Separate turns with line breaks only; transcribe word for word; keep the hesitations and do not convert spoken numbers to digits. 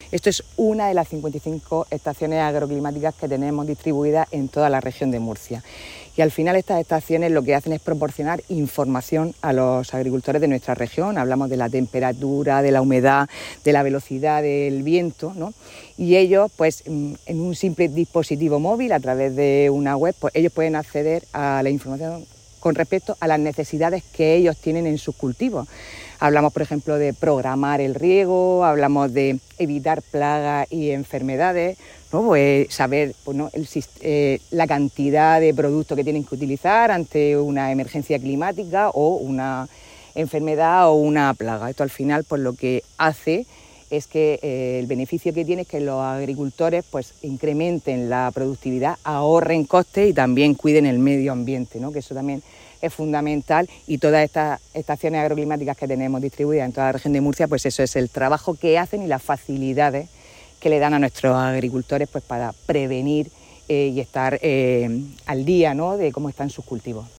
Esto es una de las cincuenta y cinco estaciones agroclimáticas que tenemos distribuidas en toda la región de Murcia. Y al final estas estaciones lo que hacen es proporcionar información a los agricultores de nuestra región. Hablamos de la temperatura, de la humedad, de la velocidad del viento, ¿no? Y ellos, pues en un simple dispositivo móvil, a través de una web, pues ellos pueden acceder a la información con respecto a las necesidades que ellos tienen en sus cultivos. Hablamos, por ejemplo, de programar el riego, hablamos de evitar plagas y enfermedades, ¿no? Pues saber pues, ¿no? el, eh, la cantidad de productos que tienen que utilizar ante una emergencia climática o una enfermedad o una plaga. Esto al final pues, lo que hace es que eh, el beneficio que tiene es que los agricultores pues, incrementen la productividad, ahorren costes y también cuiden el medio ambiente, ¿no? Que eso también es fundamental, y todas estas estaciones agroclimáticas que tenemos distribuidas en toda la región de Murcia, pues eso es el trabajo que hacen y las facilidades que le dan a nuestros agricultores pues, para prevenir eh, y estar eh, al día, ¿no? De cómo están sus cultivos.